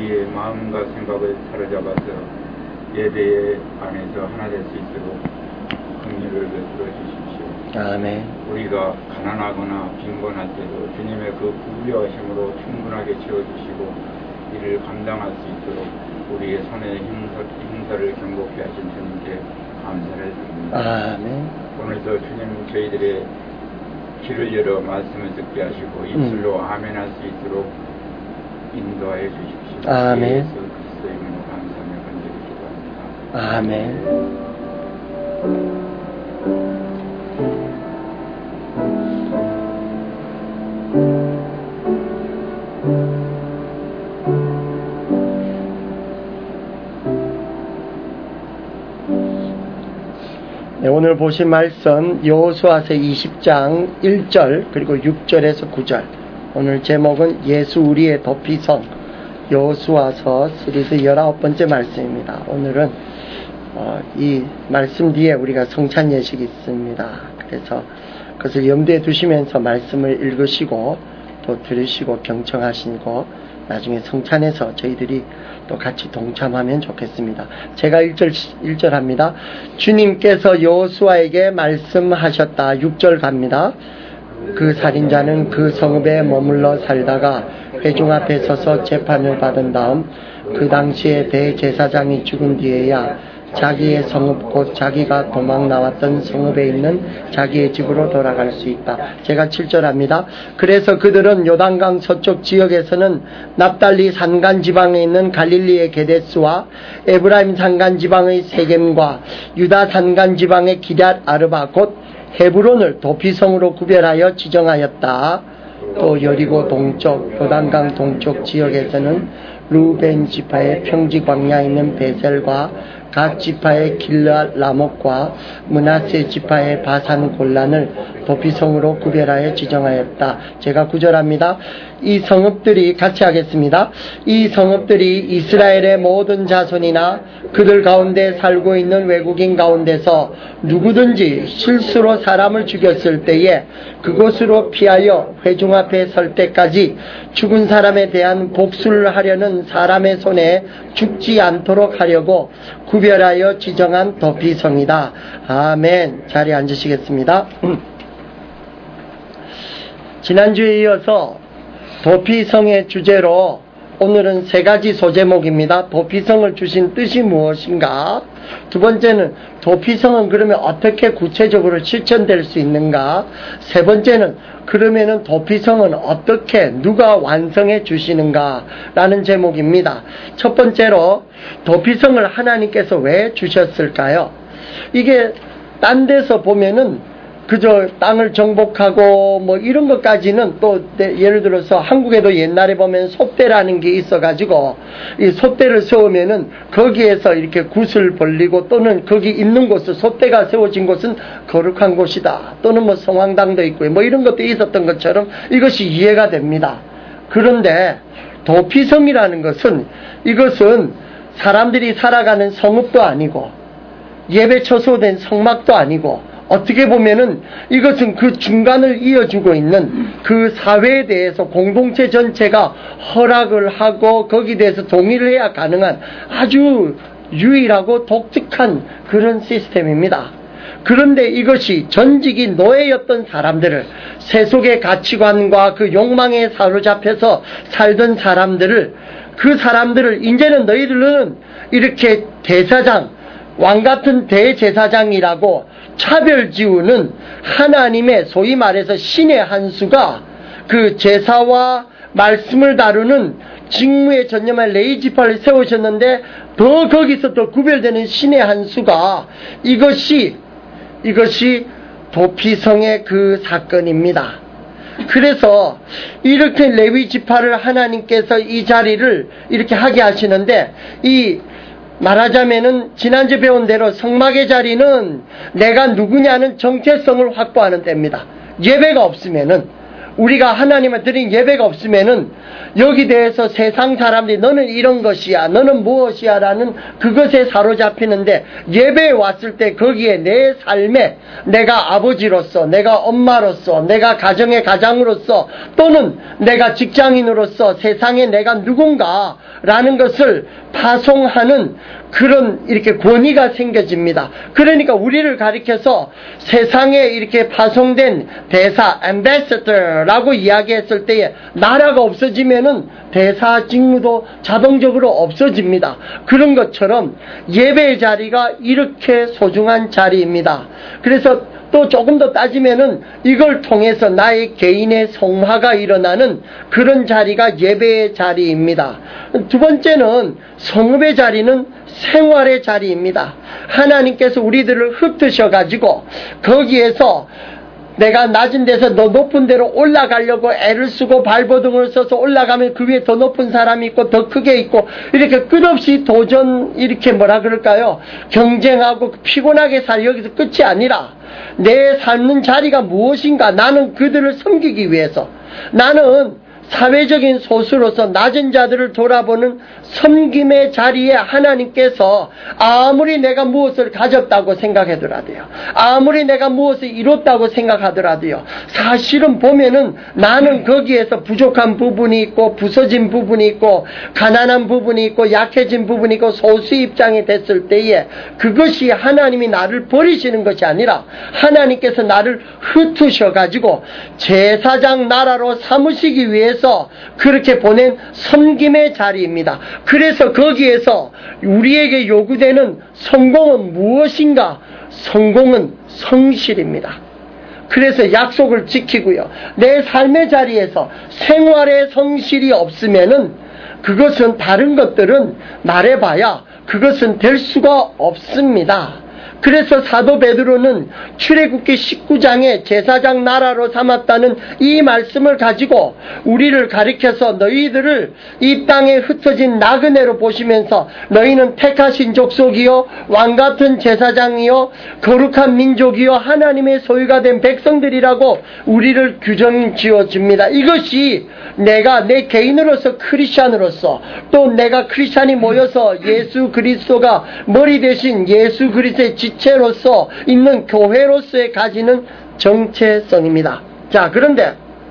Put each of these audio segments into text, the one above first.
우리의 마음과 생각을 사로잡아서 예배 안에서 하나 될 수 있도록 긍휼을 베풀어 주십시오. 아멘. 우리가 가난하거나 빈곤할 때도 주님의 그 부유하심으로 충분하게 채워주시고 이를 감당할 수 있도록 우리의 손의 힘사를 경고케 하신 주님께 감사를 드립니다. 아멘. 오늘도 주님 저희들의 귀를 열어 말씀을 듣게 하시고 입술로 아멘 할 수 있도록 인도하여 주십시오. 아멘. 예수 그리스도의 이름으로 감사하며 간절히 기도합니다. 아멘. 네, 오늘 보신 말씀 여호수아서 20장 1절 그리고 6절에서 9절. 오늘 제목은 예수 우리의 도피성, 여호수아서 시리즈 19번째 말씀입니다. 오늘은 이 말씀 뒤에 우리가 성찬 예식이 있습니다. 그래서 그것을 염두에 두시면서 말씀을 읽으시고 또 들으시고 경청하시고 나중에 성찬에서 저희들이 또 같이 동참하면 좋겠습니다. 제가 1절 합니다. 주님께서 여호수아에게 말씀하셨다. 6절 갑니다. 그 살인자는 그 성읍에 머물러 살다가 회중 앞에 서서 재판을 받은 다음 그 당시에 대제사장이 죽은 뒤에야 자기의 성읍 곧 자기가 도망 나왔던 성읍에 있는 자기의 집으로 돌아갈 수 있다. 제가 7절 합니다. 그래서 그들은 요단강 서쪽 지역에서는 납달리 산간 지방에 있는 갈릴리의 게데스와 에브라임 산간 지방의 세겜과 유다 산간 지방의 기럇 아르바 곧 헤브론을 도피성으로 구별하여 지정하였다. 또 여리고 동쪽 요단강 동쪽 지역에서는 루벤 지파의 평지 광야에 있는 베셀과 갓 지파의 길르앗 라목과 므낫세 지파의 바산 골란을 도피성으로 구별하여 지정하였다. 제가 구절합니다. 이 성읍들이 같이 하겠습니다. 이 성읍들이 이스라엘의 모든 자손이나 그들 가운데 살고 있는 외국인 가운데서 누구든지 실수로 사람을 죽였을 때에 그곳으로 피하여 회중 앞에 설 때까지 죽은 사람에 대한 복수를 하려는 사람의 손에 죽지 않도록 하려고 구별하여 지정한 도피성이다. 아멘. 자리에 앉으시겠습니다. 지난주에 이어서 도피성의 주제로 오늘은 세 가지 소제목입니다. 도피성을 주신 뜻이 무엇인가? 두 번째는 도피성은 그러면 어떻게 구체적으로 실천될 수 있는가? 세 번째는 그러면은 도피성은 어떻게 누가 완성해 주시는가? 라는 제목입니다. 첫 번째로 도피성을 하나님께서 왜 주셨을까요? 이게 딴 데서 보면은 그저 땅을 정복하고 뭐 이런 것까지는 또 예를 들어서 한국에도 옛날에 보면 솥대라는 게 있어가지고 이 솥대를 세우면은 거기에서 이렇게 굿을 벌리고 또는 거기 있는 곳은 솥대가 세워진 곳은 거룩한 곳이다. 또는 뭐 성황당도 있고 뭐 이런 것도 있었던 것처럼 이것이 이해가 됩니다. 그런데 도피성이라는 것은 이것은 사람들이 살아가는 성읍도 아니고 예배 처소된 성막도 아니고 어떻게 보면은 이것은 그 중간을 이어주고 있는 그 사회에 대해서 공동체 전체가 허락을 하고 거기에 대해서 동의를 해야 가능한 아주 유일하고 독특한 그런 시스템입니다. 그런데 이것이 전직이 노예였던 사람들을 세속의 가치관과 그 욕망에 사로잡혀서 살던 사람들을 그 사람들을 이제는 너희들은 이렇게 대사장 왕같은 대제사장이라고 차별 지우는 하나님의 소위 말해서 신의 한 수가 그 제사와 말씀을 다루는 직무에 전념한 레위 지파를 세우셨는데 더 거기서 더 구별되는 신의 한 수가 이것이 도피성의 그 사건입니다. 그래서 이렇게 레위 지파를 하나님께서 이 자리를 이렇게 하게 하시는데 이 말하자면은 지난주 배운 대로 성막의 자리는 내가 누구냐는 정체성을 확보하는 때입니다. 예배가 없으면은 우리가 하나님을 드린 예배가 없으면은 여기 대해서 세상 사람들이 너는 이런 것이야, 너는 무엇이야 라는 그것에 사로잡히는데, 예배에 왔을 때 거기에 내 삶에 내가 아버지로서, 내가 엄마로서, 내가 가정의 가장으로서, 또는 내가 직장인으로서 세상에 내가 누군가라는 것을 파송하는 그런 이렇게 권위가 생겨집니다. 그러니까 우리를 가리켜서 세상에 이렇게 파송된 대사, ambassador라고 이야기했을 때에 나라가 없어지면은 대사 직무도 자동적으로 없어집니다. 그런 것처럼 예배의 자리가 이렇게 소중한 자리입니다. 그래서 또 조금 더 따지면은 이걸 통해서 나의 개인의 성화가 일어나는 그런 자리가 예배의 자리입니다. 두 번째는 성읍의 자리는 생활의 자리입니다. 하나님께서 우리들을 흩으셔가지고 거기에서 내가 낮은 데서 더 높은 데로 올라가려고 애를 쓰고 발버둥을 써서 올라가면 그 위에 더 높은 사람이 있고 더 크게 있고 이렇게 끝없이 도전, 이렇게 뭐라 그럴까요? 경쟁하고 피곤하게 살, 여기서 끝이 아니라 내 삶는 자리가 무엇인가? 나는 그들을 섬기기 위해서, 나는 사회적인 소수로서 낮은 자들을 돌아보는 섬김의 자리에 하나님께서 아무리 내가 무엇을 가졌다고 생각하더라도요, 아무리 내가 무엇을 이뤘다고 생각하더라도요, 사실은 보면은 나는 거기에서 부족한 부분이 있고 부서진 부분이 있고 가난한 부분이 있고 약해진 부분이 있고 소수 입장이 됐을 때에 그것이 하나님이 나를 버리시는 것이 아니라 하나님께서 나를 흩으셔가지고 제사장 나라로 삼으시기 위해서 그렇게 보낸 섬김의 자리입니다. 그래서 거기에서 우리에게 요구되는 성공은 무엇인가? 성공은 성실입니다. 그래서 약속을 지키고요, 내 삶의 자리에서 생활의 성실이 없으면은 그것은, 다른 것들은 말해봐야 그것은 될 수가 없습니다. 그래서 사도 베드로는 출애굽기 19장에 제사장 나라로 삼았다는 이 말씀을 가지고 우리를 가리켜서 너희들을 이 땅에 흩어진 나그네로 보시면서 너희는 택하신 족속이요 왕같은 제사장이요 거룩한 민족이요 하나님의 소유가 된 백성들이라고 우리를 규정 지어줍니다. 이것이 내가 내 개인으로서 크리스찬으로서, 또 내가 크리스찬이 모여서 예수 그리스도가 머리 대신 예수 그리스도의 지체로서 있는 교회로서의 가지는 정체성입니다. 자, 그런데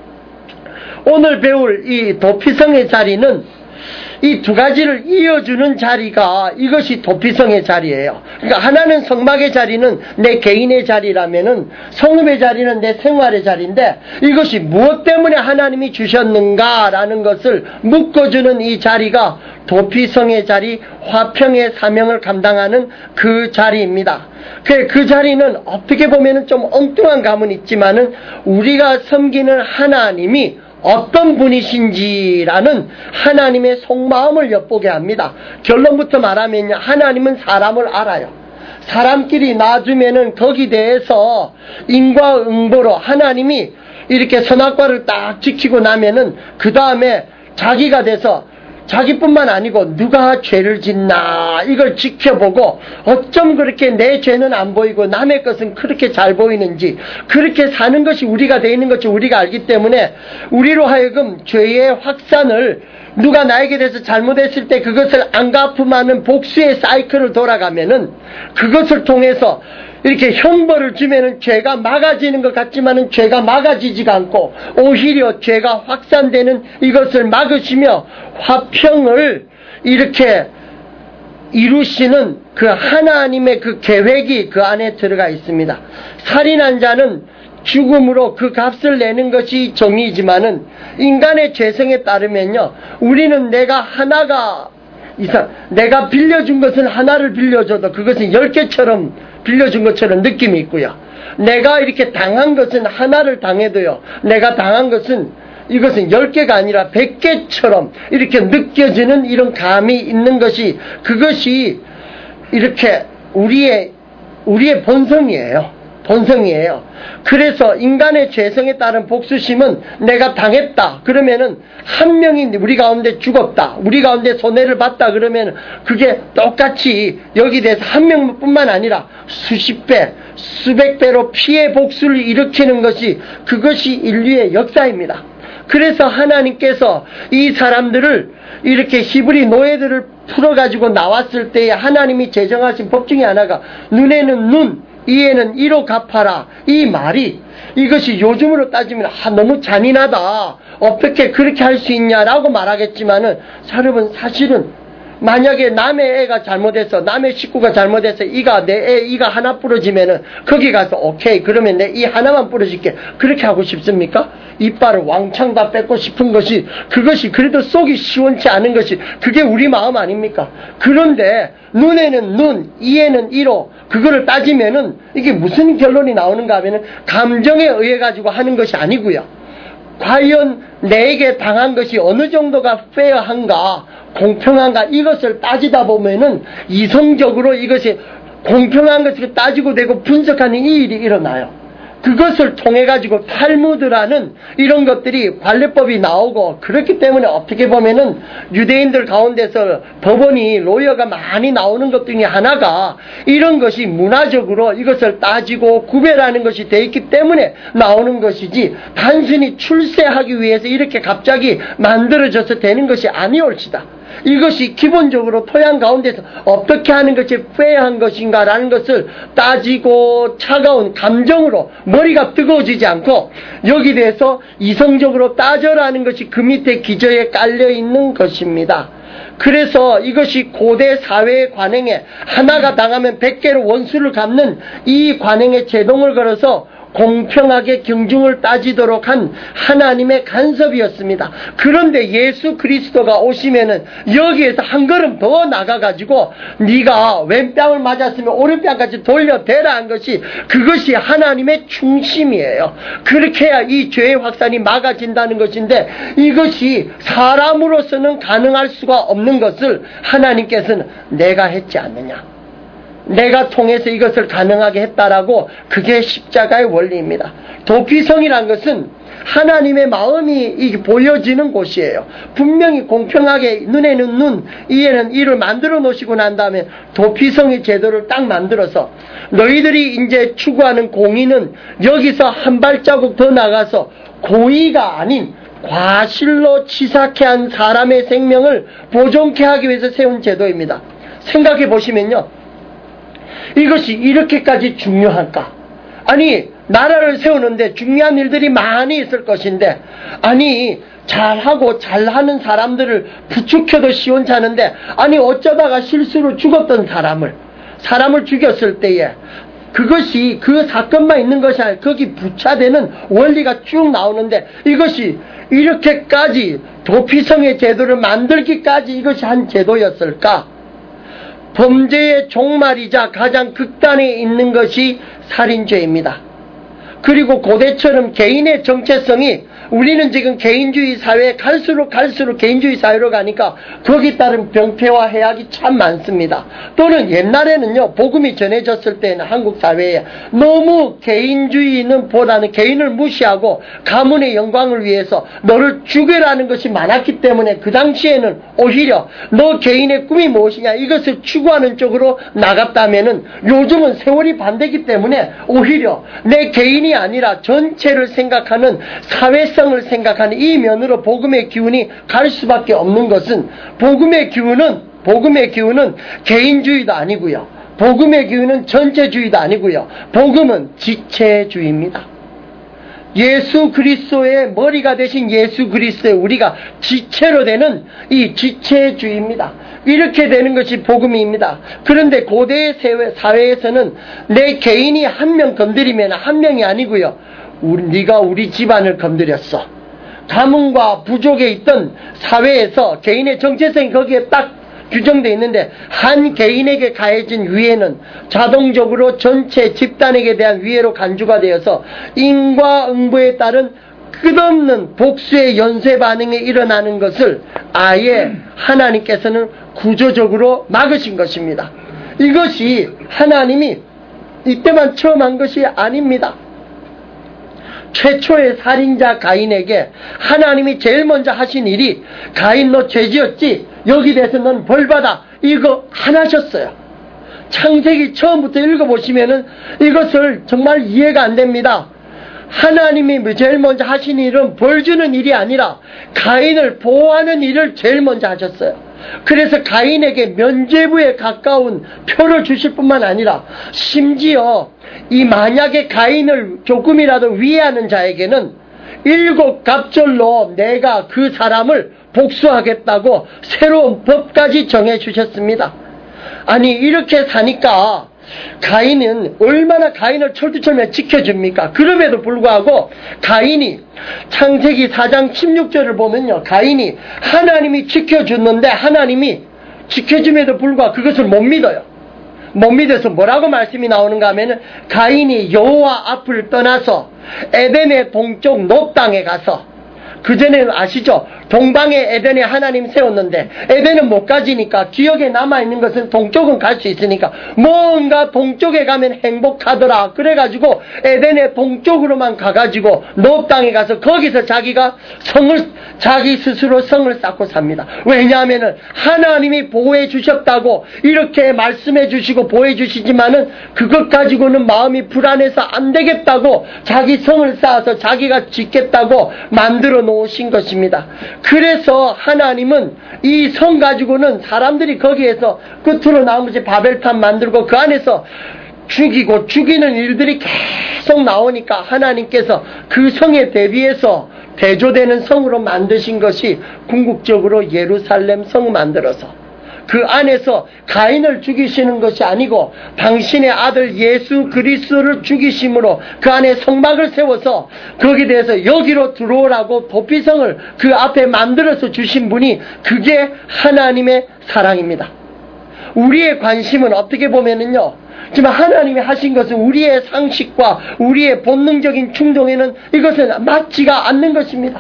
오늘 배울 이 도피성의 자리는 이 두 가지를 이어주는 자리가, 이것이 도피성의 자리예요. 그러니까 하나는 성막의 자리는 내 개인의 자리라면은 성읍의 자리는 내 생활의 자리인데, 이것이 무엇 때문에 하나님이 주셨는가라는 것을 묶어주는 이 자리가 도피성의 자리, 화평의 사명을 감당하는 그 자리입니다. 그 자리는 어떻게 보면은 좀 엉뚱한 감은 있지만은 우리가 섬기는 하나님이 어떤 분이신지라는 하나님의 속마음을 엿보게 합니다. 결론부터 말하면 하나님은 사람을 알아요. 사람끼리 놔주면은 거기 대해서 인과응보로 하나님이 이렇게 선악과를 딱 지키고 나면은 그 다음에 자기가 돼서 자기뿐만 아니고 누가 죄를 짓나 이걸 지켜보고 어쩜 그렇게 내 죄는 안 보이고 남의 것은 그렇게 잘 보이는지, 그렇게 사는 것이 우리가 되어 있는 것을 우리가 알기 때문에 우리로 하여금 죄의 확산을, 누가 나에게 대해서 잘못했을 때 그것을 안 갚음하는 복수의 사이클을 돌아가면은 그것을 통해서 이렇게 형벌을 주면은 죄가 막아지는 것 같지만은 죄가 막아지지가 않고 오히려 죄가 확산되는 이것을 막으시며 화평을 이렇게 이루시는 그 하나님의 그 계획이 그 안에 들어가 있습니다. 살인한 자는 죽음으로 그 값을 내는 것이 정의이지만은 인간의 죄성에 따르면요, 우리는 내가 빌려준 것은 하나를 빌려줘도 그것은 10개처럼 빌려준 것처럼 느낌이 있고요, 내가 이렇게 당한 것은 하나를 당해도요, 내가 당한 것은 이것은 10개가 아니라 100개처럼 이렇게 느껴지는 이런 감이 있는 것이, 그것이 이렇게 우리의 본성이에요. 본성이에요. 그래서 인간의 죄성에 따른 복수심은 내가 당했다 그러면은 한 명이 우리 가운데 죽었다, 우리 가운데 손해를 봤다 그러면 그게 똑같이 여기 대해서 한 명뿐만 아니라 수십 배, 수백 배로 피해 복수를 일으키는 것이 그것이 인류의 역사입니다. 그래서 하나님께서 이 사람들을 이렇게 히브리 노예들을 풀어가지고 나왔을 때에 하나님이 제정하신 법 중에 하나가 눈에는 눈, 이에는 이로 갚아라. 이 말이 이것이 요즘으로 따지면 너무 잔인하다, 어떻게 그렇게 할 수 있냐라고 말하겠지만은 여러분, 사실은 만약에 남의 애가 잘못해서, 남의 식구가 잘못해서 이가 내 애 이가 하나 부러지면은 거기 가서 오케이 그러면 내 이 하나만 부러질게 그렇게 하고 싶습니까? 이빨을 왕창 다 뺏고 싶은 것이, 그것이 그래도 속이 시원치 않은 것이 그게 우리 마음 아닙니까? 그런데 눈에는 눈, 이에는 이로 그거를 따지면은 이게 무슨 결론이 나오는가 하면은 감정에 의해 가지고 하는 것이 아니고요. 과연 내게 당한 것이 어느 정도가 페어한가, 공평한가, 이것을 따지다 보면은 이성적으로 이것이 공평한 것을 따지고 되고 분석하는 이 일이 일어나요. 그것을 통해 가지고 탈무드라는 이런 것들이 관례법이 나오고, 그렇기 때문에 어떻게 보면은 유대인들 가운데서 법원이 로여가 많이 나오는 것 중에 하나가 이런 것이 문화적으로 이것을 따지고 구별하는 것이 돼 있기 때문에 나오는 것이지, 단순히 출세하기 위해서 이렇게 갑자기 만들어져서 되는 것이 아니올지다. 이것이 기본적으로 토양 가운데서 어떻게 하는 것이 페어한 것인가 라는 것을 따지고 차가운 감정으로 머리가 뜨거워지지 않고 여기 대해서 이성적으로 따져라는 것이 그 밑에 기저에 깔려있는 것입니다. 그래서 이것이 고대 사회의 관행에 하나가 당하면 100개로 원수를 갚는 이 관행에 제동을 걸어서 공평하게 경중을 따지도록 한 하나님의 간섭이었습니다. 그런데 예수 그리스도가 오시면은 여기에서 한 걸음 더 나가가지고 네가 왼뺨을 맞았으면 오른뺨까지 돌려대라 한 것이, 그것이 하나님의 중심이에요. 그렇게 해야 이 죄의 확산이 막아진다는 것인데, 이것이 사람으로서는 가능할 수가 없는 것을 하나님께서는 내가 했지 않느냐, 내가 통해서 이것을 가능하게 했다라고, 그게 십자가의 원리입니다. 도피성이란 것은 하나님의 마음이 보여지는 곳이에요. 분명히 공평하게 눈에는 눈, 이에는 이를 만들어 놓으시고 난 다음에 도피성의 제도를 딱 만들어서 너희들이 이제 추구하는 공의는 여기서 한 발자국 더 나가서 고의가 아닌 과실로 치사케 한 사람의 생명을 보존케 하기 위해서 세운 제도입니다. 생각해 보시면요, 이것이 이렇게까지 중요할까? 아니, 나라를 세우는데 중요한 일들이 많이 있을 것인데, 아니 잘하고 잘하는 사람들을 부추켜도 시원찮은데, 아니 어쩌다가 실수로 죽었던 사람을 죽였을 때에 그것이 그 사건만 있는 것이 아니라 거기 부차되는 원리가 쭉 나오는데, 이것이 이렇게까지 도피성의 제도를 만들기까지 이것이 한 제도였을까? 범죄의 종말이자 가장 극단에 있는 것이 살인죄입니다. 그리고 고대처럼 개인의 정체성이, 우리는 지금 개인주의 사회에 갈수록 개인주의 사회로 가니까 거기에 따른 병폐와 해악이 참 많습니다. 또는 옛날에는요, 복음이 전해졌을 때는 한국 사회에 너무 개인주의는 보다는 개인을 무시하고 가문의 영광을 위해서 너를 죽여라는 것이 많았기 때문에 그 당시에는 오히려 너 개인의 꿈이 무엇이냐 이것을 추구하는 쪽으로 나갔다면은, 요즘은 세월이 반대이기 때문에 오히려 내 개인이 아니라 전체를 생각하는, 사회성을 생각하는 이 면으로 복음의 기운이 갈 수밖에 없는 것은, 복음의 기운은 개인주의도 아니고요, 복음의 기운은 전체주의도 아니고요, 복음은 지체주의입니다. 예수 그리스도의 머리가 되신 예수 그리스도의 우리가 지체로 되는 이 지체주의입니다. 이렇게 되는 것이 복음입니다. 그런데 고대 사회에서는 내 개인이 한 명 건드리면 한 명이 아니고요, 네가 우리 집안을 건드렸어. 가문과 부족에 있던 사회에서 개인의 정체성이 거기에 딱 규정되어 있는데, 한 개인에게 가해진 위해는 자동적으로 전체 집단에게 대한 위해로 간주가 되어서 인과응보에 따른 끝없는 복수의 연쇄 반응이 일어나는 것을 아예 하나님께서는 구조적으로 막으신 것입니다. 이것이 하나님이 이때만 처음 한 것이 아닙니다. 최초의 살인자 가인에게 하나님이 제일 먼저 하신 일이 가인 너 죄지었지? 여기 대해서 넌 벌받아. 이거 안 하셨어요. 창세기 처음부터 읽어보시면은 이것을 정말 이해가 안 됩니다. 하나님이 제일 먼저 하신 일은 벌 주는 일이 아니라 가인을 보호하는 일을 제일 먼저 하셨어요. 그래서 가인에게 면죄부에 가까운 표를 주실 뿐만 아니라 심지어 이 만약에 가인을 조금이라도 위해하는 자에게는 7갑절로 내가 그 사람을 복수하겠다고 새로운 법까지 정해 주셨습니다. 아니 이렇게 사니까 가인은 얼마나 가인을 철두철미하게 지켜줍니까? 그럼에도 불구하고 가인이 창세기 4장 16절을 보면요, 가인이 하나님이 지켜줬는데 하나님이 지켜줌에도 불구하고 그것을 못 믿어요. 못 믿어서 뭐라고 말씀이 나오는가 하면은 가인이 여호와 앞을 떠나서 에덴의 동쪽 놋 땅에 가서, 그전에는 아시죠? 동방에 에덴에 하나님 세웠는데 에덴은 못 가지니까 기억에 남아있는 것은 동쪽은 갈 수 있으니까 뭔가 동쪽에 가면 행복하더라 그래가지고 에덴의 동쪽으로만 가가지고 놋 땅에 가서 거기서 자기가 자기 스스로 성을 쌓고 삽니다. 왜냐하면은 하나님이 보호해 주셨다고 이렇게 말씀해 주시고 보호해 주시지만은 그것 가지고는 마음이 불안해서 안 되겠다고 자기 성을 쌓아서 자기가 짓겠다고 만들어 놓으신 것입니다. 그래서 하나님은 이 성 가지고는 사람들이 거기에서 끝으로 나머지 바벨탑 만들고 그 안에서 죽이고 죽이는 일들이 계속 나오니까 하나님께서 그 성에 대비해서 대조되는 성으로 만드신 것이 궁극적으로 예루살렘 성 만들어서 그 안에서 가인을 죽이시는 것이 아니고 당신의 아들 예수 그리스도를 죽이심으로 그 안에 성막을 세워서 거기에 대해서 여기로 들어오라고 도피성을 그 앞에 만들어서 주신 분이, 그게 하나님의 사랑입니다. 우리의 관심은 어떻게 보면은요, 지금 하나님이 하신 것은 우리의 상식과 우리의 본능적인 충동에는 이것은 맞지가 않는 것입니다.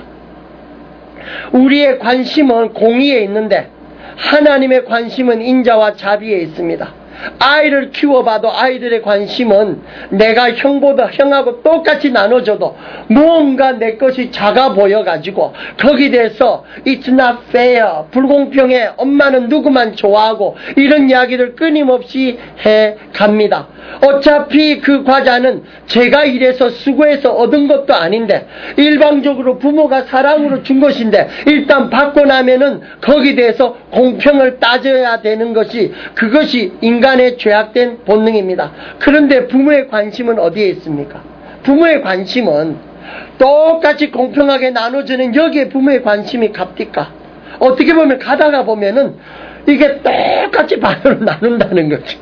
우리의 관심은 공의에 있는데 하나님의 관심은 인자와 자비에 있습니다. 아이를 키워봐도 아이들의 관심은 내가 형하고 똑같이 나눠줘도 뭔가 내 것이 작아 보여가지고 거기에 대해서 It's not fair, 불공평해, 엄마는 누구만 좋아하고 이런 이야기를 끊임없이 해갑니다. 어차피 그 과자는 제가 일해서 수고해서 얻은 것도 아닌데 일방적으로 부모가 사랑으로 준 것인데 일단 받고 나면은 거기에 대해서 공평을 따져야 되는 것이, 그것이 인간의 죄악된 본능입니다. 그런데 부모의 관심은 어디에 있습니까? 부모의 관심은 똑같이 공평하게 나눠주는 여기에 부모의 관심이 갑니까? 어떻게 보면 가다가 보면은 이게 똑같이 반으로 나눈다는 거지.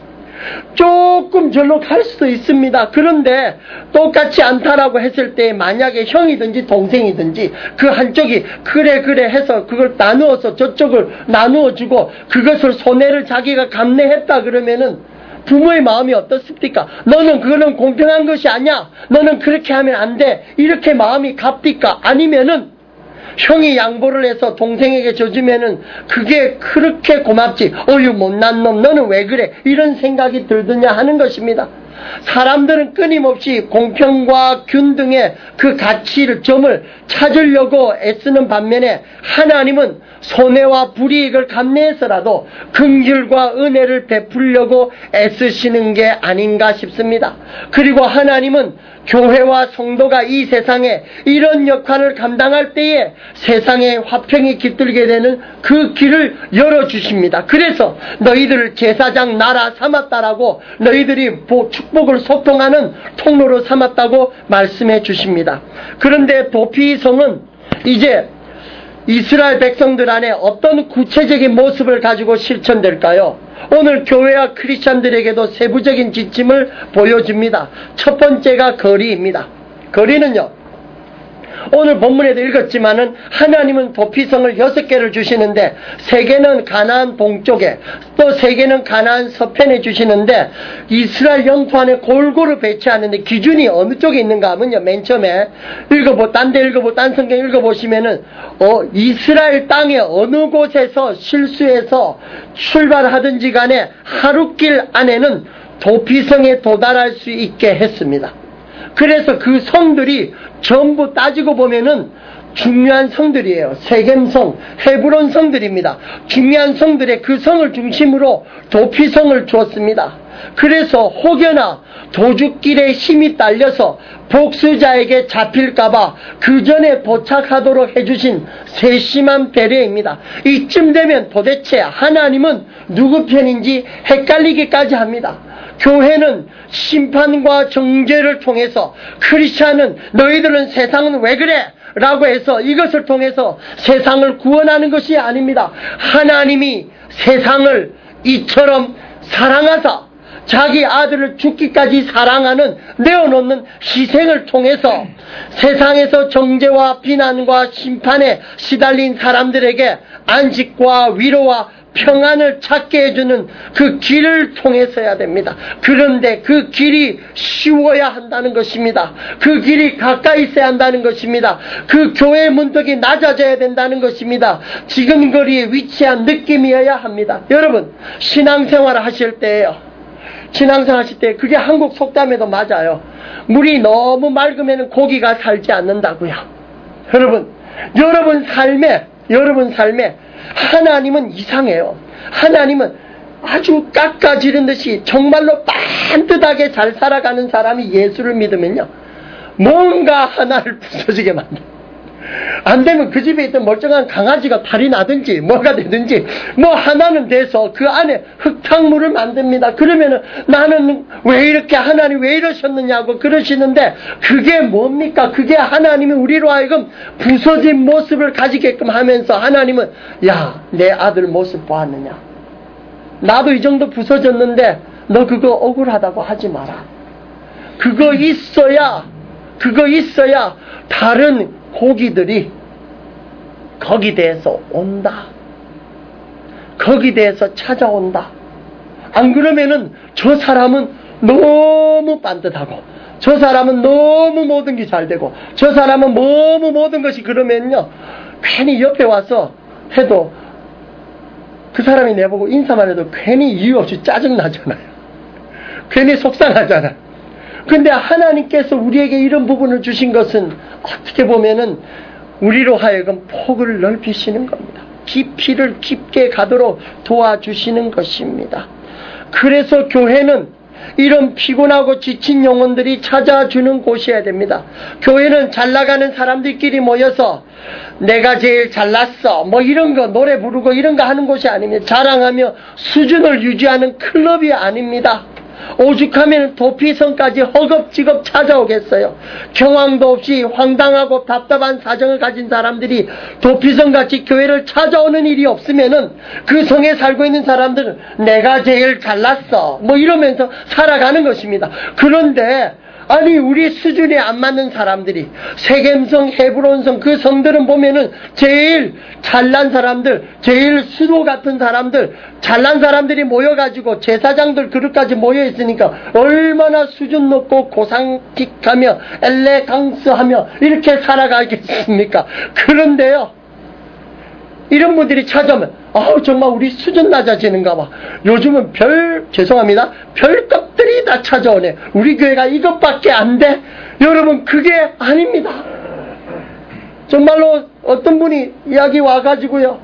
조금 절로 갈 수도 있습니다. 그런데 똑같이 않다라고 했을 때 만약에 형이든지 동생이든지 그 한쪽이 그래 해서 그걸 나누어서 저쪽을 나누어주고 그것을 손해를 자기가 감내했다 그러면은 부모의 마음이 어떻습니까? 너는 그거는 공평한 것이 아니야, 너는 그렇게 하면 안 돼, 이렇게 마음이 갑니까? 아니면은 형이 양보를 해서 동생에게 줘주면은 그게 그렇게 고맙지, 어휴 못난 놈 너는 왜 그래, 이런 생각이 들더냐 하는 것입니다. 사람들은 끊임없이 공평과 균등의 그 가치를, 점을 찾으려고 애쓰는 반면에 하나님은 손해와 불이익을 감내해서라도 긍휼과 은혜를 베풀려고 애쓰시는 게 아닌가 싶습니다. 그리고 하나님은 교회와 성도가 이 세상에 이런 역할을 감당할 때에 세상에 화평이 깃들게 되는 그 길을 열어주십니다. 그래서 너희들을 제사장 나라 삼았다라고, 너희들이 축복을 소통하는 통로로 삼았다고 말씀해 주십니다. 그런데 도피성은 이제 이스라엘 백성들 안에 어떤 구체적인 모습을 가지고 실천될까요? 오늘 교회와 크리스찬들에게도 세부적인 지침을 보여줍니다. 첫 번째가 거리입니다. 거리는요, 오늘 본문에도 읽었지만은 하나님은 도피성을 6개를 주시는데 3개는 가나안 동쪽에, 또 3개는 가나안 서편에 주시는데 이스라엘 영토 안에 골고루 배치하는데 기준이 어느 쪽에 있는가 하면요, 맨 처음에 딴 성경 읽어보시면은 이스라엘 땅의 어느 곳에서 실수해서 출발하든지 간에 하루길 안에는 도피성에 도달할 수 있게 했습니다. 그래서 그 성들이 전부 따지고 보면은 중요한 성들이에요. 세겜성, 헤브론 성들입니다. 중요한 성들의 그 성을 중심으로 도피성을 주었습니다. 그래서 혹여나 도주길에 힘이 딸려서 복수자에게 잡힐까봐 그 전에 도착하도록 해주신 세심한 배려입니다. 이쯤 되면 도대체 하나님은 누구 편인지 헷갈리기까지 합니다. 교회는 심판과 정죄를 통해서, 크리스찬은 너희들은 세상은 왜 그래? 라고 해서 이것을 통해서 세상을 구원하는 것이 아닙니다. 하나님이 세상을 이처럼 사랑하사 자기 아들을 죽기까지 사랑하는, 내어놓는 희생을 통해서 세상에서 정죄와 비난과 심판에 시달린 사람들에게 안식과 위로와 평안을 찾게 해주는 그 길을 통해서야 됩니다. 그런데 그 길이 쉬워야 한다는 것입니다. 그 길이 가까이 있어야 한다는 것입니다. 그 교회 문턱이 낮아져야 된다는 것입니다. 지근거리에 위치한 느낌이어야 합니다. 여러분, 신앙생활을 하실 때예요. 신앙생활 하실 때 그게 한국 속담에도 맞아요. 물이 너무 맑으면 고기가 살지 않는다고요. 여러분 삶에 하나님은 이상해요. 하나님은 아주 깎아지른 듯이 정말로 반듯하게 잘 살아가는 사람이 예수를 믿으면요, 뭔가 하나를 부서지게 만들어요. 안 되면 그 집에 있던 멀쩡한 강아지가 탈이 나든지 뭐가 되든지 뭐 하나는 돼서 그 안에 흙탕물을 만듭니다. 그러면은 나는 왜 이렇게, 하나님 왜 이러셨느냐고 그러시는데, 그게 뭡니까? 그게 하나님이 우리로 하여금 부서진 모습을 가지게끔 하면서, 하나님은 야, 내 아들 모습 보았느냐? 나도 이 정도 부서졌는데 너 그거 억울하다고 하지 마라. 그거 있어야 다른 고기들이 거기 대해서 온다. 거기 대해서 찾아온다. 안 그러면은 저 사람은 너무 반듯하고, 저 사람은 너무 모든 게 잘 되고, 저 사람은 너무 모든 것이 그러면요, 괜히 옆에 와서 해도 그 사람이 내보고 인사만 해도 괜히 이유 없이 짜증나잖아요. 괜히 속상하잖아요. 근데 하나님께서 우리에게 이런 부분을 주신 것은 어떻게 보면은 우리로 하여금 폭을 넓히시는 겁니다. 깊이를 깊게 가도록 도와주시는 것입니다. 그래서 교회는 이런 피곤하고 지친 영혼들이 찾아주는 곳이어야 됩니다. 교회는 잘나가는 사람들끼리 모여서 내가 제일 잘났어 뭐 이런 거 노래 부르고 이런 거 하는 곳이 아닙니다. 자랑하며 수준을 유지하는 클럽이 아닙니다. 오죽하면 도피성까지 허겁지겁 찾아오겠어요. 경황도 없이 황당하고 답답한 사정을 가진 사람들이 도피성같이 교회를 찾아오는 일이 없으면은 그 성에 살고 있는 사람들은 내가 제일 잘났어 뭐 이러면서 살아가는 것입니다. 그런데 아니, 우리 수준에 안 맞는 사람들이, 세겜성, 헤브론성, 그 성들은 보면은 제일 잘난 사람들, 제일 수도 같은 사람들, 잘난 사람들이 모여가지고 제사장들 그릇까지 모여있으니까 얼마나 수준 높고 고상틱하며 엘레강스하며 이렇게 살아가겠습니까? 그런데요, 이런 분들이 찾아오면 정말 우리 수준 낮아지는가 봐. 요즘은 죄송합니다, 별것들이 다 찾아오네. 우리 교회가 이것밖에 안 돼? 여러분, 그게 아닙니다. 정말로 어떤 분이 이야기 와가지고요,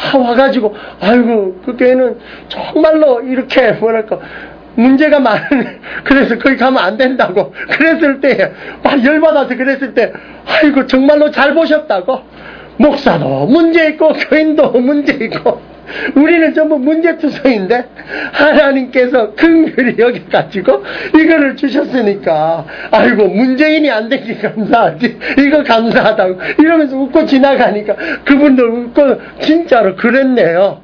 아이고 그 교회는 정말로 이렇게 뭐랄까 문제가 많은, 그래서 거기 가면 안 된다고 그랬을 때, 막 열받아서 그랬을 때, 아이고 정말로 잘 보셨다고. 목사도 문제 있고 교인도 문제 있고 우리는 전부 문제투성인데 하나님께서 긍휼히 여겨가지고 이거를 주셨으니까 아이고 문재인이 안 되기 감사하지, 이거 감사하다고 이러면서 웃고 지나가니까 그분들 웃고 진짜로 그렇네요.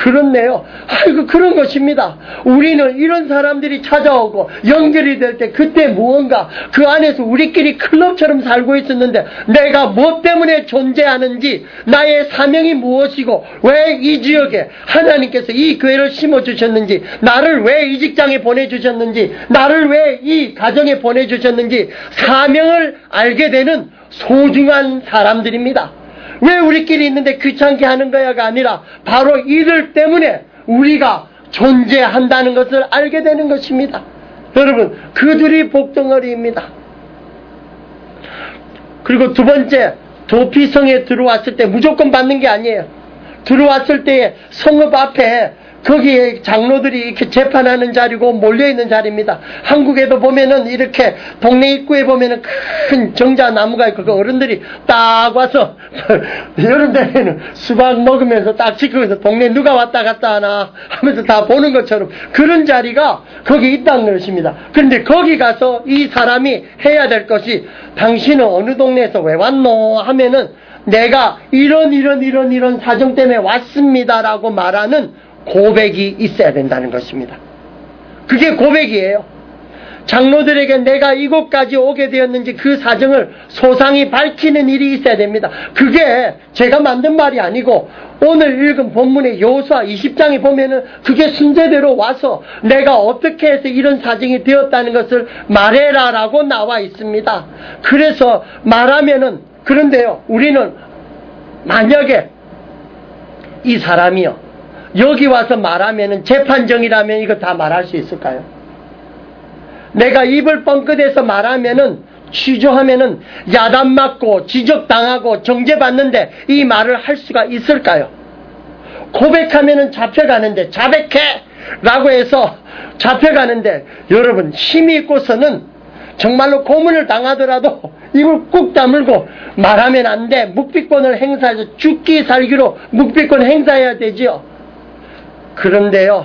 아이고 그런 것입니다. 우리는 이런 사람들이 찾아오고 연결이 될 때 그때 무언가 그 안에서 우리끼리 클럽처럼 살고 있었는데 내가 뭐 때문에 존재하는지, 나의 사명이 무엇이고 왜 이 지역에 하나님께서 이 교회를 심어주셨는지, 나를 왜 이 직장에 보내주셨는지, 나를 왜 이 가정에 보내주셨는지 사명을 알게 되는 소중한 사람들입니다. 왜 우리끼리 있는데 귀찮게 하는 거야가 아니라 바로 이들 때문에 우리가 존재한다는 것을 알게 되는 것입니다. 여러분, 그들이 복덩어리입니다. 그리고 두 번째, 도피성에 들어왔을 때 무조건 받는 게 아니에요. 들어왔을 때 성읍 앞에 거기에 장로들이 이렇게 재판하는 자리고 몰려있는 자리입니다. 한국에도 보면은 이렇게 동네 입구에 보면은 큰 정자나무가 있고 그 어른들이 딱 와서 여름 되면은 수박 먹으면서 딱 지키면서 동네 누가 왔다 갔다 하나 하면서 다 보는 것처럼 그런 자리가 거기 있다는 것입니다. 그런데 거기 가서 이 사람이 해야 될 것이 당신은 어느 동네에서 왜 왔노 하면은 내가 이런 사정 때문에 왔습니다라고 말하는 고백이 있어야 된다는 것입니다. 그게 고백이에요. 장로들에게 내가 이곳까지 오게 되었는지 그 사정을 소상히 밝히는 일이 있어야 됩니다. 그게 제가 만든 말이 아니고 오늘 읽은 본문의 여호수아 20장에 보면은 그게 순서대로 와서 내가 어떻게 해서 이런 사정이 되었다는 것을 말해라라고 나와 있습니다. 그래서 말하면은, 그런데요, 우리는 만약에 이 사람이요 여기 와서 말하면은 재판정이라면 이거 다 말할 수 있을까요? 내가 입을 뻥끗해서 말하면은 취조하면은 야단맞고 지적당하고 정죄받는데 이 말을 할 수가 있을까요? 고백하면은 잡혀가는데 자백해! 라고 해서 잡혀가는데 여러분 힘이 있고서는 정말로 고문을 당하더라도 입을 꾹 다물고 말하면 안 돼. 묵비권을 행사해서 죽기 살기로 묵비권 행사해야 되지요. 그런데요,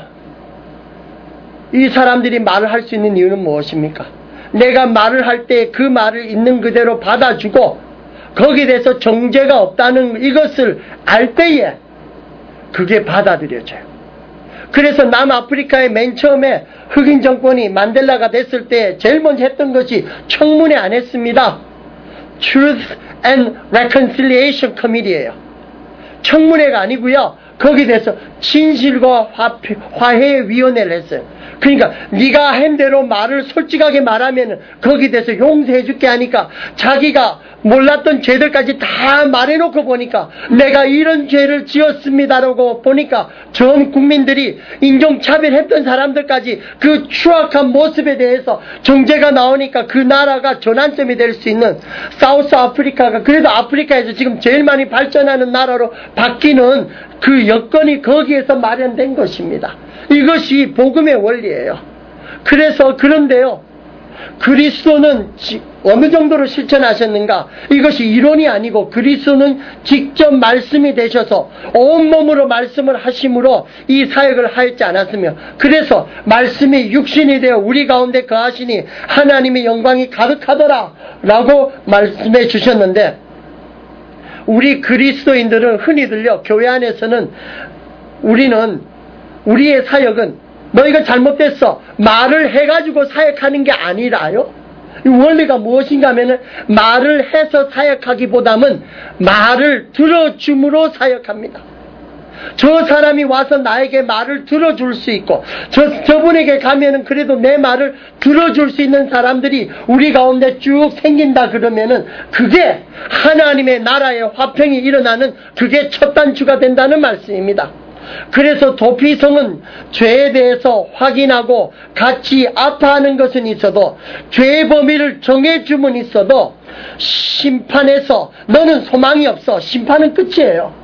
이 사람들이 말을 할 수 있는 이유는 무엇입니까? 내가 말을 할 때 그 말을 있는 그대로 받아주고 거기에 대해서 정죄가 없다는 이것을 알 때에 그게 받아들여져요. 그래서 남아프리카의 맨 처음에 흑인 정권이 만델라가 됐을 때 제일 먼저 했던 것이 청문회 안 했습니다. Truth and Reconciliation Committee예요. 청문회가 아니고요, 거기에 대해서 진실과 화해위원회를 했어요. 그러니까 네가 한 대로 말을 솔직하게 말하면 거기에 대해서 용서해 줄게 하니까 자기가 몰랐던 죄들까지 다 말해놓고 보니까 내가 이런 죄를 지었습니다라고 보니까 전 국민들이 인종차별했던 사람들까지 그 추악한 모습에 대해서 정죄가 나오니까 그 나라가 전환점이 될 수 있는 사우스 아프리카가 그래도 아프리카에서 지금 제일 많이 발전하는 나라로 바뀌는 그 여건이 거기에서 마련된 것입니다. 이것이 복음의 원리예요. 그래서 그런데요, 그리스도는 어느 정도로 실천하셨는가? 이것이 이론이 아니고 그리스도는 직접 말씀이 되셔서 온몸으로 말씀을 하심으로 이 사역을 하였지 않았으며, 그래서 말씀이 육신이 되어 우리 가운데 거하시니 하나님의 영광이 가득하더라 라고 말씀해 주셨는데, 우리 그리스도인들은 흔히들요 교회 안에서는 우리의 사역은 너 이거 잘못됐어 말을 해가지고 사역하는 게 아니라요. 이 원리가 무엇인가 하면은 말을 해서 사역하기보다는 말을 들어줌으로 사역합니다. 저 사람이 와서 나에게 말을 들어줄 수 있고 저분에게 가면은 그래도 내 말을 들어줄 수 있는 사람들이 우리 가운데 쭉 생긴다 그러면은 그게 하나님의 나라의 화평이 일어나는 그게 첫 단추가 된다는 말씀입니다. 그래서 도피성은 죄에 대해서 확인하고 같이 아파하는 것은 있어도 죄의 범위를 정해주면 있어도 심판에서 너는 소망이 없어. 심판은 끝이에요.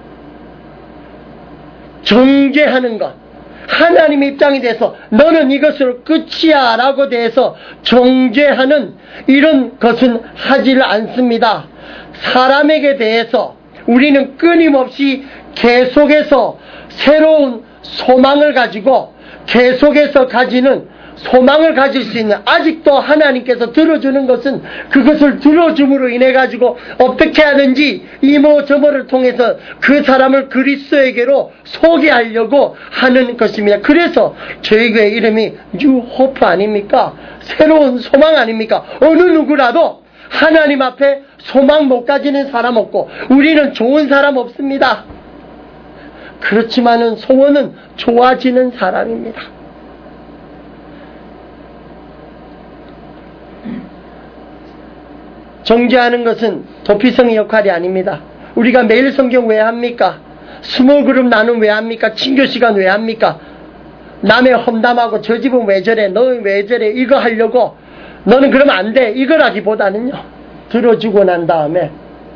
정죄하는 것, 하나님의 입장에 대해서 너는 이것으로 끝이야 라고 대해서 정죄하는 이런 것은 하지를 않습니다. 사람에게 대해서 우리는 끊임없이 계속해서 새로운 소망을 가지고 계속해서 가지는 소망을 가질 수 있는, 아직도 하나님께서 들어주는 것은 그것을 들어줌으로 인해 가지고 어떻게 하든지 이모저모를 통해서 그 사람을 그리스도에게로 소개하려고 하는 것입니다. 그래서 저희 교회 이름이 뉴 호프 아닙니까? 새로운 소망 아닙니까? 어느 누구라도 하나님 앞에 소망 못 가지는 사람 없고 우리는 좋은 사람 없습니다. 그렇지만은 소원은 좋아지는 사람입니다. 정죄하는 것은 도피성의 역할이 아닙니다. 우리가 매일 성경 왜 합니까? 스몰 그룹 나눔 왜 합니까? 친교 시간 왜 합니까? 남의 험담하고 저 집은 왜 저래, 너 왜 저래, 이거 하려고 너는 그러면 안 돼, 이거라기보다는요, 들어주고 난 다음에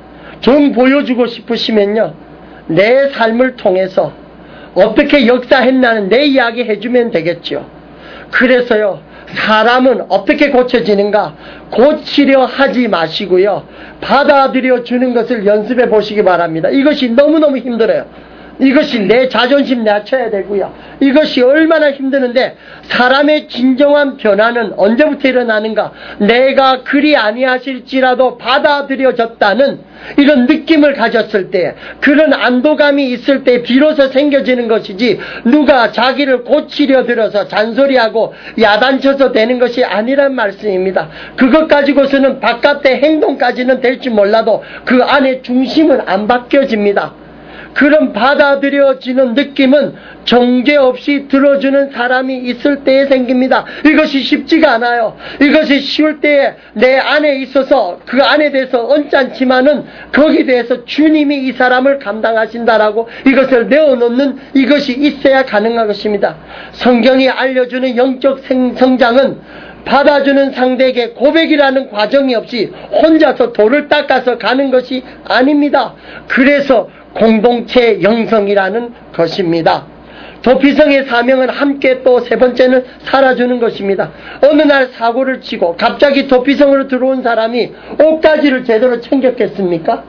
정 보여주고 싶으시면요, 내 삶을 통해서 어떻게 역사했나는 내 이야기 해주면 되겠죠. 그래서요, 사람은 어떻게 고쳐지는가 고치려 하지 마시고요, 받아들여 주는 것을 연습해 보시기 바랍니다. 이것이 너무너무 힘들어요. 이것이 내 자존심 낮춰야 되고요, 이것이 얼마나 힘드는데, 사람의 진정한 변화는 언제부터 일어나는가? 내가 그리 아니하실지라도 받아들여졌다는 이런 느낌을 가졌을 때, 그런 안도감이 있을 때 비로소 생겨지는 것이지, 누가 자기를 고치려 들어서 잔소리하고 야단쳐서 되는 것이 아니란 말씀입니다. 그것 가지고서는 바깥의 행동까지는 될지 몰라도 그 안에 중심은 안 바뀌어집니다. 그런 받아들여지는 느낌은 정죄 없이 들어주는 사람이 있을 때에 생깁니다. 이것이 쉽지가 않아요. 이것이 쉬울 때에 내 안에 있어서 그 안에 대해서 언짢지만은 거기에 대해서 주님이 이 사람을 감당하신다라고 이것을 내어놓는 이것이 있어야 가능한 것입니다. 성경이 알려주는 영적 성장은 받아주는 상대에게 고백이라는 과정이 없이 혼자서 돌을 닦아서 가는 것이 아닙니다. 그래서 공동체 영성이라는 것입니다. 도피성의 사명은 함께, 또 세 번째는 살아주는 것입니다. 어느 날 사고를 치고 갑자기 도피성으로 들어온 사람이 옷가지를 제대로 챙겼겠습니까?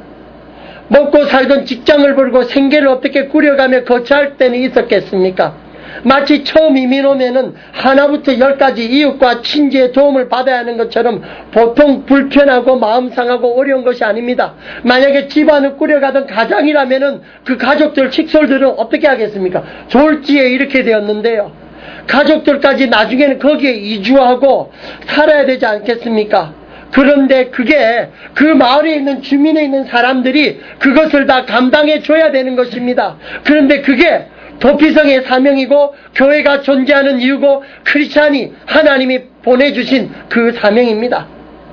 먹고 살던 직장을 벌고 생계를 어떻게 꾸려가며 거처할 때는 있었겠습니까? 마치 처음 이민 오면은 하나부터 10까지 이웃과 친지의 도움을 받아야 하는 것처럼 보통 불편하고 마음 상하고 어려운 것이 아닙니다. 만약에 집안을 꾸려가던 가장이라면은 그 가족들, 식솔들은 어떻게 하겠습니까? 졸지에 이렇게 되었는데요, 가족들까지 나중에는 거기에 이주하고 살아야 되지 않겠습니까? 그런데 그게 그 마을에 있는 주민에 있는 사람들이 그것을 다 감당해 줘야 되는 것입니다. 그런데 그게 도피성의 사명이고 교회가 존재하는 이유고 크리스찬이 하나님이 보내주신 그 사명입니다.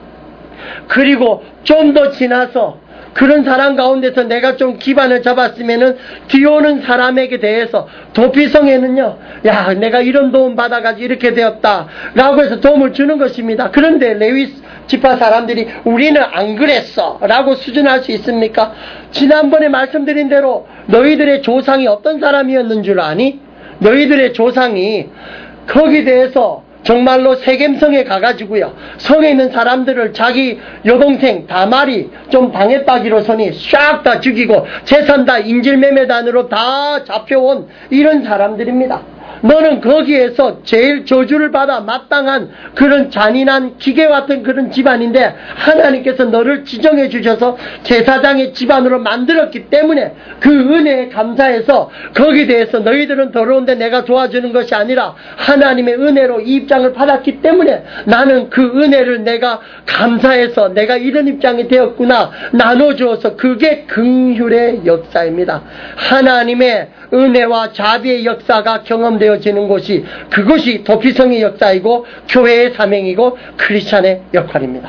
그리고 좀 더 지나서 그런 사람 가운데서 내가 좀 기반을 잡았으면은 뒤오는 사람에게 대해서 도피성에는요, 야, 내가 이런 도움 받아가지고 이렇게 되었다 라고 해서 도움을 주는 것입니다. 그런데 레위 지파 사람들이 우리는 안 그랬어 라고 수준할 수 있습니까? 지난번에 말씀드린 대로 너희들의 조상이 어떤 사람이었는 줄 아니? 너희들의 조상이 거기에 대해서 정말로 세겜성에 가가지고요, 성에 있는 사람들을 자기 여동생 다말이 좀 방해따기로서니 싹 다 죽이고 재산 다 인질매매단으로 다 잡혀온 이런 사람들입니다. 너는 거기에서 제일 저주를 받아 마땅한 그런 잔인한 기계 같은 그런 집안인데, 하나님께서 너를 지정해 주셔서 제사장의 집안으로 만들었기 때문에 그 은혜에 감사해서 거기에 대해서 너희들은 더러운데 내가 도와주는 것이 아니라 하나님의 은혜로 이 입장을 받았기 때문에 나는 그 은혜를 내가 감사해서 내가 이런 입장이 되었구나 나눠주어서, 그게 긍휼의 역사입니다. 하나님의 은혜와 자비의 역사가 경험되어지는 곳이, 그것이 도피성의 역사이고 교회의 사명이고 크리스찬의 역할입니다.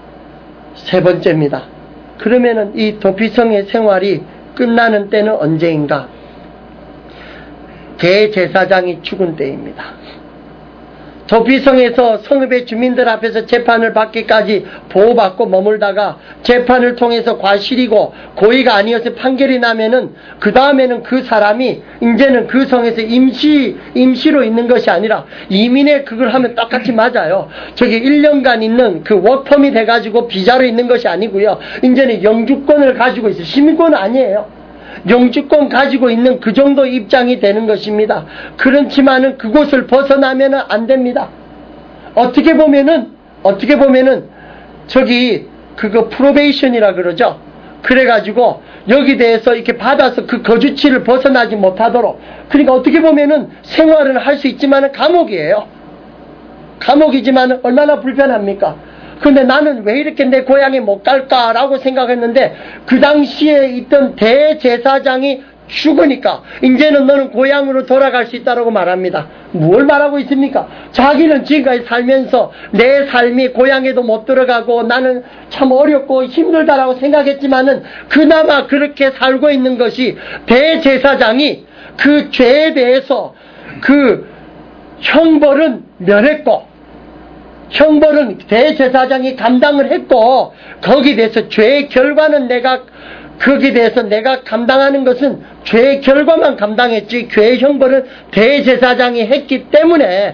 세 번째입니다. 그러면은 이 도피성의 생활이 끝나는 때는 언제인가? 대제사장이 죽은 때입니다. 도피성에서 성읍의 주민들 앞에서 재판을 받기까지 보호받고 머물다가 재판을 통해서 과실이고 고의가 아니어서 판결이 나면은 그 다음에는 그 사람이 이제는 그 성에서 임시로 있는 것이 아니라, 이민에 그걸 하면 똑같이 맞아요. 저기 1년간 있는 그 워크퍼밋 해가지고 비자로 있는 것이 아니고요, 이제는 영주권을 가지고 있어요. 시민권은 아니에요. 영주권 가지고 있는 그 정도 입장이 되는 것입니다. 그렇지만은 그곳을 벗어나면은 안 됩니다. 어떻게 보면은 저기 그거 프로베이션이라 그러죠. 그래가지고 여기 대해서 이렇게 받아서 그 거주치를 벗어나지 못하도록, 그러니까 어떻게 보면은 생활은 할 수 있지만은 감옥이에요. 감옥이지만은 얼마나 불편합니까? 근데 나는 왜 이렇게 내 고향에 못 갈까라고 생각했는데, 그 당시에 있던 대제사장이 죽으니까 이제는 너는 고향으로 돌아갈 수 있다고 말합니다. 뭘 말하고 있습니까? 자기는 지금까지 살면서 내 삶이 고향에도 못 들어가고 나는 참 어렵고 힘들다라고 생각했지만은 그나마 그렇게 살고 있는 것이 대제사장이 그 죄에 대해서 그 형벌은 면했고, 형벌은 대제사장이 감당을 했고, 거기에 대해서 죄의 결과는 거기에 대해서 내가 감당하는 것은 죄의 결과만 감당했지, 죄의 형벌은 대제사장이 했기 때문에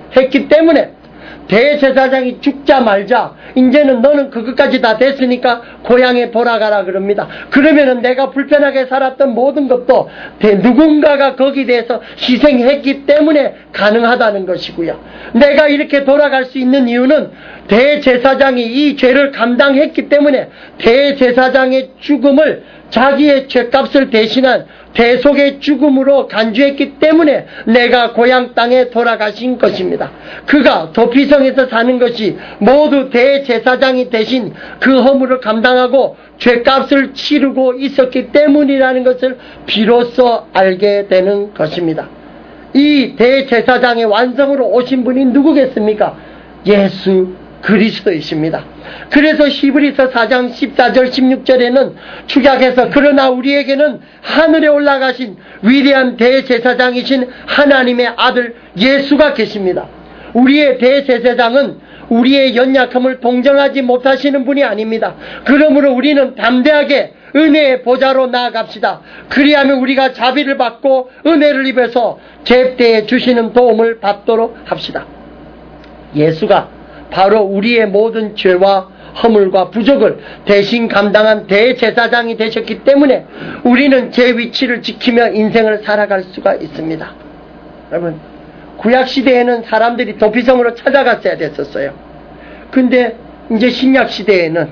대제사장이 죽자 말자 이제는 너는 그것까지 다 됐으니까 고향에 돌아가라 그럽니다. 그러면은 내가 불편하게 살았던 모든 것도 누군가가 거기에 대해서 희생했기 때문에 가능하다는 것이고요. 내가 이렇게 돌아갈 수 있는 이유는 대제사장이 이 죄를 감당했기 때문에 대제사장의 죽음을 자기의 죄값을 대신한 대속의 죽음으로 간주했기 때문에 내가 고향 땅에 돌아가신 것입니다. 그가 도피성에서 사는 것이 모두 대제사장이 대신 그 허물을 감당하고 죄값을 치르고 있었기 때문이라는 것을 비로소 알게 되는 것입니다. 이 대제사장의 완성으로 오신 분이 누구겠습니까? 예수 그리스도이십니다. 그래서 히브리서 4장 14절 16절에는 축약해서 그러나 우리에게는 하늘에 올라가신 위대한 대제사장이신 하나님의 아들 예수가 계십니다. 우리의 대제사장은 우리의 연약함을 동정하지 못하시는 분이 아닙니다. 그러므로 우리는 담대하게 은혜의 보좌로 나아갑시다. 그리하면 우리가 자비를 받고 은혜를 입어서 제때에 주시는 도움을 받도록 합시다. 예수가 바로 우리의 모든 죄와 허물과 부족을 대신 감당한 대제사장이 되셨기 때문에 우리는 제 위치를 지키며 인생을 살아갈 수가 있습니다. 여러분, 구약시대에는 사람들이 도피성으로 찾아갔어야 됐었어요. 근데 이제 신약시대에는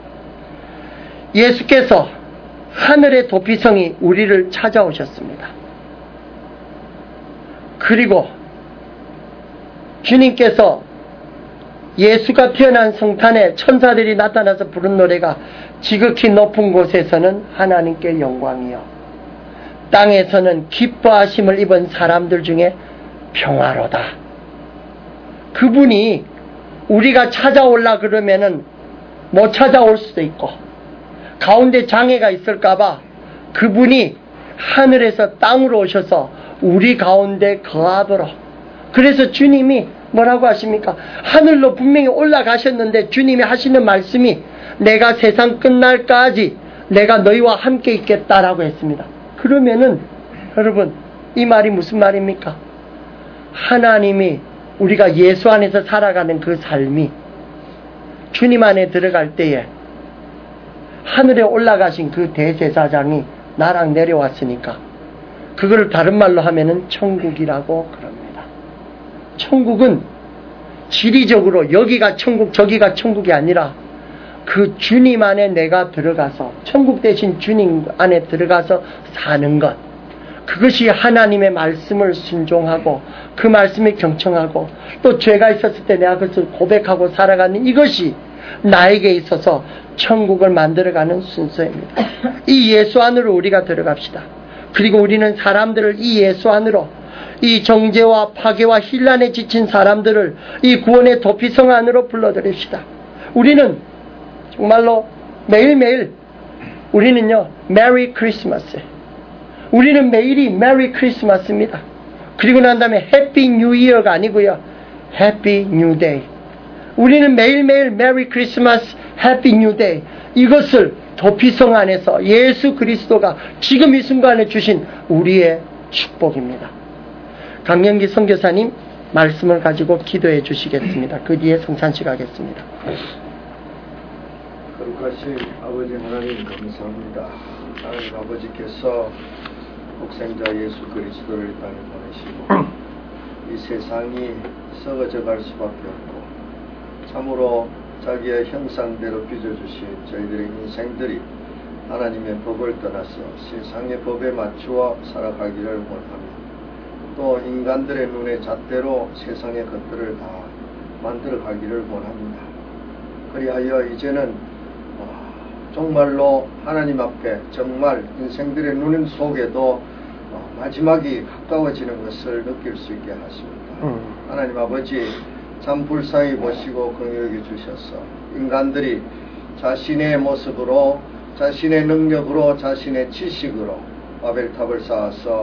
예수께서 하늘의 도피성이 우리를 찾아오셨습니다. 그리고 주님께서 예수가 태어난 성탄에 천사들이 나타나서 부른 노래가 지극히 높은 곳에서는 하나님께 영광이요 땅에서는 기뻐하심을 입은 사람들 중에 평화로다. 그분이 우리가 찾아올라 그러면은 못 찾아올 수도 있고 가운데 장애가 있을까봐 그분이 하늘에서 땅으로 오셔서 우리 가운데 거하도록, 그래서 주님이 뭐라고 하십니까? 하늘로 분명히 올라가셨는데 주님이 하시는 말씀이 내가 세상 끝날까지 내가 너희와 함께 있겠다라고 했습니다. 그러면은 여러분, 이 말이 무슨 말입니까? 하나님이 우리가 예수 안에서 살아가는 그 삶이 주님 안에 들어갈 때에 하늘에 올라가신 그 대제사장이 나랑 내려왔으니까 그걸 다른 말로 하면은 천국이라고 그럽니다. 천국은 지리적으로 여기가 천국 저기가 천국이 아니라 그 주님 안에 내가 들어가서 천국 대신 주님 안에 들어가서 사는 것, 그것이 하나님의 말씀을 순종하고 그 말씀에 경청하고 또 죄가 있었을 때 내가 그것을 고백하고 살아가는 이것이 나에게 있어서 천국을 만들어가는 순서입니다. 이 예수 안으로 우리가 들어갑시다. 그리고 우리는 사람들을 이 예수 안으로, 이 정죄와 파괴와 혼란에 지친 사람들을 이 구원의 도피성 안으로 불러들입시다. 우리는 정말로 매일매일 우리는요 메리 크리스마스, 우리는 매일이 메리 크리스마스입니다. 그리고 난 다음에 해피 뉴 이어가 아니고요 해피 뉴 데이. 우리는 매일매일 메리 크리스마스 해피 뉴 데이, 이것을 도피성 안에서 예수 그리스도가 지금 이 순간에 주신 우리의 축복입니다. 강영기 선교사님 말씀을 가지고 기도해 주시겠습니다. 그 뒤에 성찬식 하겠습니다. 거룩하신 아버지 하나님 감사합니다. 하나님 아버지께서 독생자 예수 그리스도를 이 땅에 보내시고 이 세상이 썩어져 갈 수밖에 없고 참으로 자기의 형상대로 빚어주신 저희들의 인생들이 하나님의 법을 떠나서 세상의 법에 맞추어 살아가기를 원합니다. 또 인간들의 눈의 잣대로 세상의 것들을 다 만들어가기를 원합니다. 그리하여 이제는 정말로 하나님 앞에 정말 인생들의 눈 속에도 마지막이 가까워지는 것을 느낄 수 있게 하십니다. 하나님 아버지 참 불쌍히 보시고 긍휼히 주셔서 인간들이 자신의 모습으로, 자신의 능력으로, 자신의 지식으로 바벨탑을 쌓아서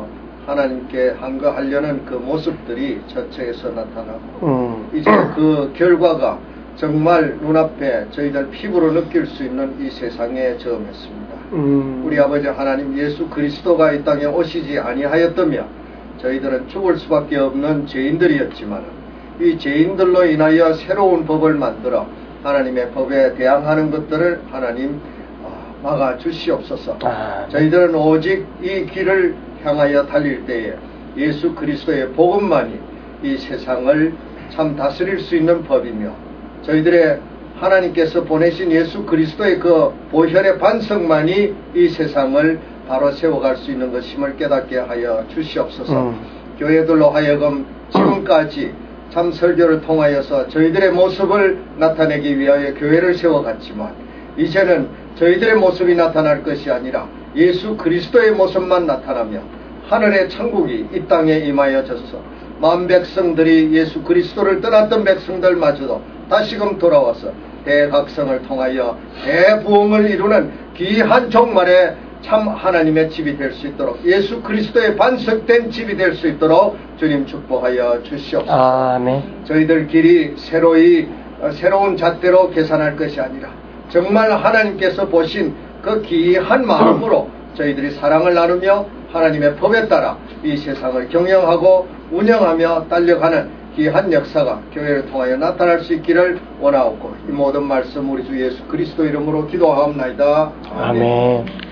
하나님께 한거하려는 그 모습들이 저체에서 나타나고 이제 그 결과가 정말 눈앞에 저희들 피부로 느낄 수 있는 이 세상에 처음했습니다. 우리 아버지 하나님 예수 그리스도가 이 땅에 오시지 아니하였다면 저희들은 죽을 수밖에 없는 죄인들이었지만 이 죄인들로 인하여 새로운 법을 만들어 하나님의 법에 대항하는 것들을 하나님 막아 주시옵소서. 저희들은 오직 이 길을 향하여 달릴 때에 예수 그리스도의 복음만이 이 세상을 참 다스릴 수 있는 법이며 저희들의 하나님께서 보내신 예수 그리스도의 그 보혈의 반석만이 이 세상을 바로 세워갈 수 있는 것임을 깨닫게 하여 주시옵소서. 교회들로 하여금 지금까지 참 설교를 통하여서 저희들의 모습을 나타내기 위하여 교회를 세워갔지만 이제는 저희들의 모습이 나타날 것이 아니라 예수 그리스도의 모습만 나타나며 하늘의 천국이 이 땅에 임하여져서 만 백성들이 예수 그리스도를 떠났던 백성들마저도 다시금 돌아와서 대각성을 통하여 대부흥을 이루는 귀한 종말에 참 하나님의 집이 될 수 있도록 예수 그리스도의 반석된 집이 될 수 있도록 주님 축복하여 주시옵소서. 아멘. 저희들 길이 새로운 잣대로 계산할 것이 아니라 정말 하나님께서 보신 그 귀한 마음으로 저희들이 사랑을 나누며 하나님의 법에 따라 이 세상을 경영하고 운영하며 달려가는 귀한 역사가 교회를 통하여 나타날 수 있기를 원하옵고 이 모든 말씀 우리 주 예수 그리스도 이름으로 기도하옵나이다. 아멘.